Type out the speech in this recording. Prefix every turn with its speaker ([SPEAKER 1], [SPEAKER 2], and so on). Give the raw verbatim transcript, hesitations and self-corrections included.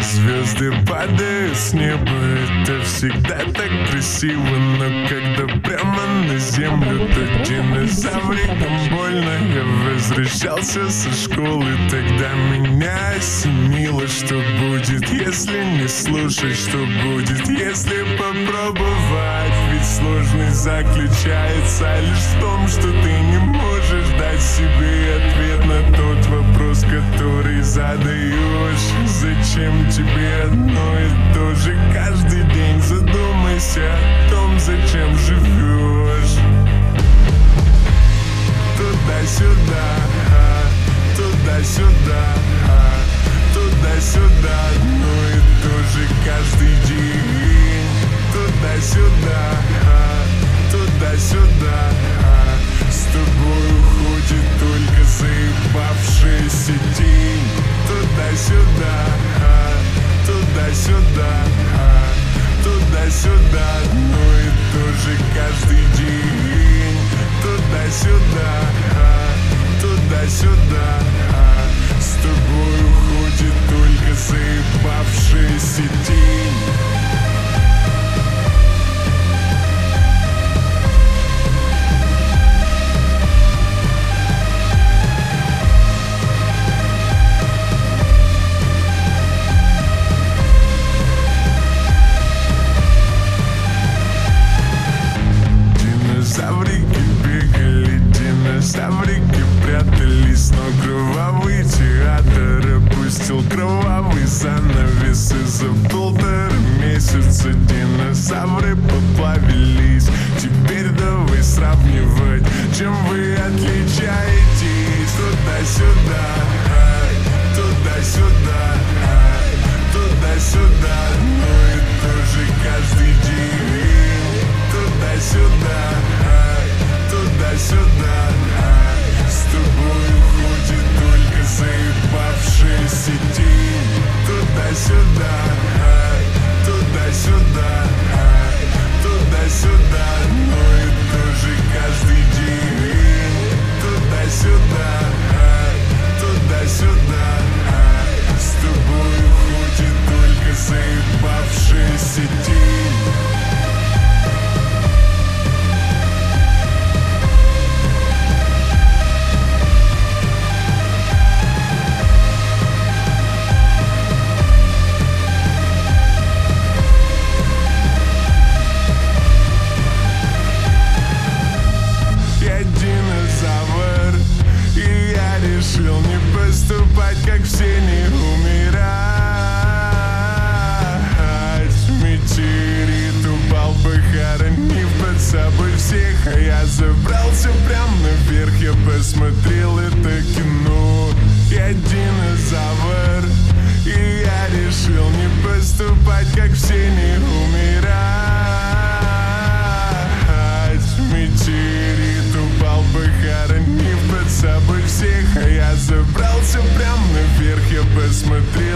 [SPEAKER 1] звезды падают с неба. Это всегда так красиво, но когда прямо на землю, то динозаврикам больно. Я возвращался со школы, тогда меня осенило, что будет, если не слушать, что будет, если попробовать. Ведь сложность заключается лишь в том, что ты не можешь дать себе ответ на тот вопрос, который задаешь. Зачем тебе одно и то же каждый день? Задумайся о том, зачем живешь. Туда-сюда, туда-сюда, туда-сюда, одно и то же каждый день. Туда-сюда, туда-сюда, с тобой уходит только заебавшаяся тень. Туда-сюда, туда-сюда, туда-сюда, одно и то же каждый день. Туда-сюда, туда-сюда, с тобой уходит только заебавшаяся тень. Динозаврики бегали, динозаврики прятались, но кровавый театр опустил кровавый занавес, и за полтора месяца динозавры поплавились. Теперь давай сравнивать, чем вы отличаетесь. Туда-сюда, туда-сюда, туда-сюда, одно и то же каждый день. Туда-сюда, туда-сюда, с тобой уходит только заебавшаяся тень. Туда-сюда, туда-сюда, туда-сюда, одно и то же каждый день. Туда-сюда, туда-сюда, с тобой уходит только заебавшаяся тень. Решил не поступать, как все, не умирать. Метеорит упал, похоронив под собой всех, а я забрался прям наверх. Я посмотрел это кино. Я динозавр, и я решил не поступать, как все, не умирать. Метеорит упал, похоронив под собой всех, а я забрался прям наверх. Я посмотрел